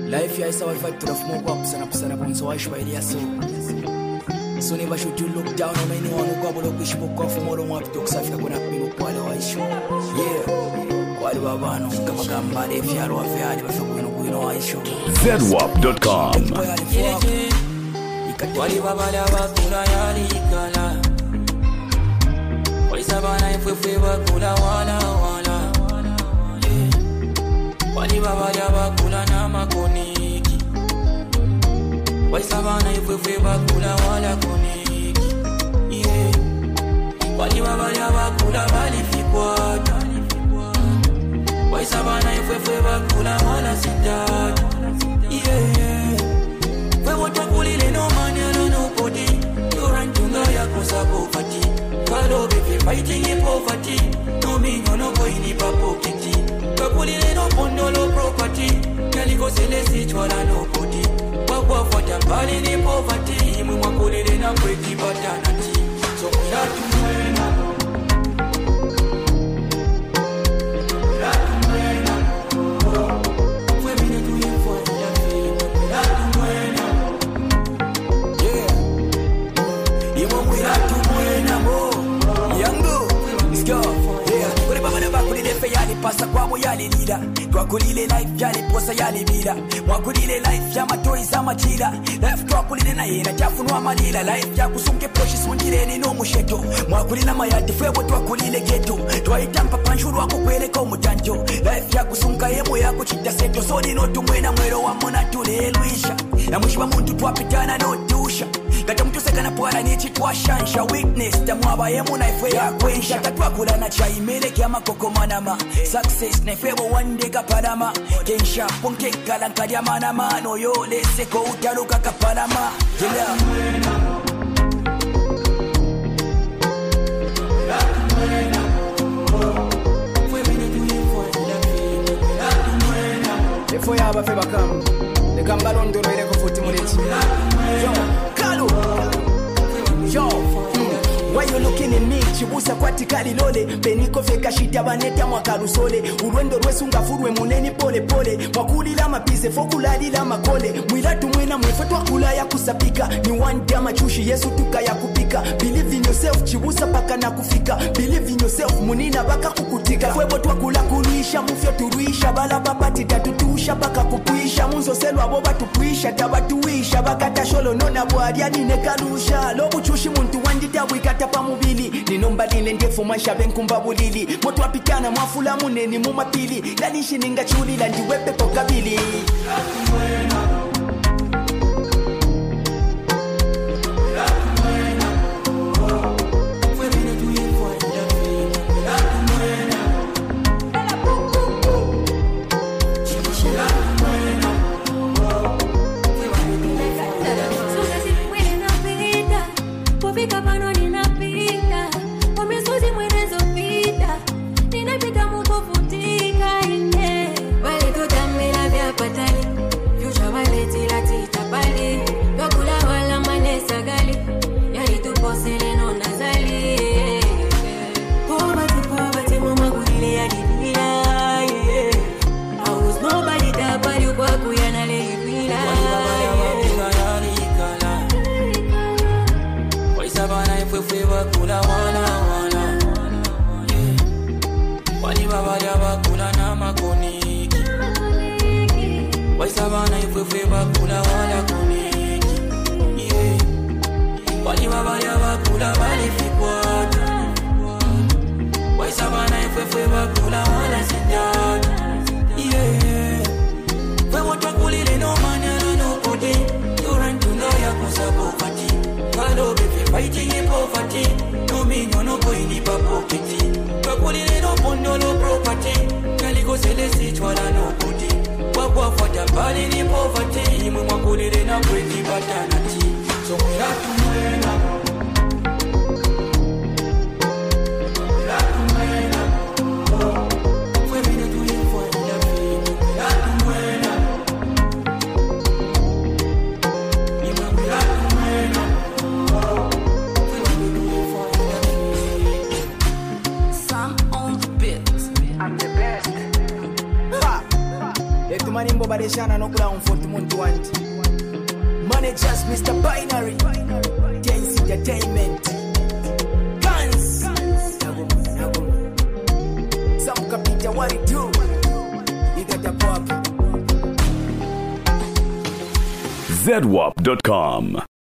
Life ya isawa fight to the smoke up sana bonso wa ishwa ilia so. So never should you look down on anyone who gobble up ishipo kwa fumolo mwa pito kusafika kuna kupino kwa le wa ishu. Yeah. Kwa le wabano kama gamba le fiaro wa fiari wa fiku kuino wa ishu. ZWAP.com. Wali babala bakula yali ikala. Wali sabana ifwefe bakula wala. Wali babala bakula na makoniki. Wali sabana ifwefe bakula wala koniki. Yeah. Wali babala bakula bali fikwata. Wali sabana ifwefe bakula wala sitata. Yeah. Wewe kulile no mania no body. You run to ya kosa poverty. Follow baby fighting in poverty. No me no go in poverty. Kulile no pondo no property. Kaliko selesi chwala no body. Wakwa fata bali ni poverty. Mwa kulile na kweti batanati. So kulatu mwena. Pasa kwa yali lila twakulile life yali posa yali bila mwakulile life ya matoi za machila life twakulile na yena chafunwa malila life ya kusunge poshi sunjireni no musheto mwakulina mayati fwebo twakulile geto twaitampa panshuru wako kweleka umutanjo life ya kusunga yemo yako chita seto soni no tumwena mwero wa mona tulelwisha na mwishiwa muntu twapitana no dusha kata mtu sekana pwala nichi twashansha weakness tamwaba yemo na ifwe ya kwensha tatwakula na chaimele kia makoko manama success na ifwe one day kaparama kensha ponke kalanka ya manama no yo leseko utaluka kaparama yeah. Ifo ya ba fe bakam de kambalondo no ile kufuti muleti yo kalu yo why you looking at me chibusa kwati kali lole beniko feka shita baneta mwakarusole urwendo rwesunga furwe muneni pole pole mwakulila mapize fokulalila makole mwilatu mwena mwefetwa kula ya kusapika ni one day machushi Yesu tuka ya kupika believe in yourself chibusa paka na kufika believe in yourself munina baka kukutika kwebo twakula kulisha mufyo turuisha bala babati tatutusha baka kupuisha munzo selwa boba tupuisha tabatuisha baka tasholo nona bwari anine kalusha lobu chushi muntu wandita wikata pamubili ninomba lile ndefu maisha benkumba bulili moto apikana mwafula muneni mumapili lanishi ninga chuli la ndiwepe pokabili Sabana ifwefe bakula wala koniki. Yeah. Wali babaya bakula bali fikwata. Wai sabana ifwefe bakula wala sindata. Yeah. Wewe twakulile no mania no body. You run to know ya kosa poverty. Follow baby fighting in poverty. No me no go in poverty. Twakulile no pondo no property. Kaliko selesi chwala no body. Wakwa fata bali ni poverty. Mwa kulile na kweti batanati. So kulatu mwena. Forte manimbo bareshana no ground forte muntu wanti. Managers Mr. Binary. Dance Entertainment. Guns. Some Kapita, what it do? You got the pop. ZWAP.com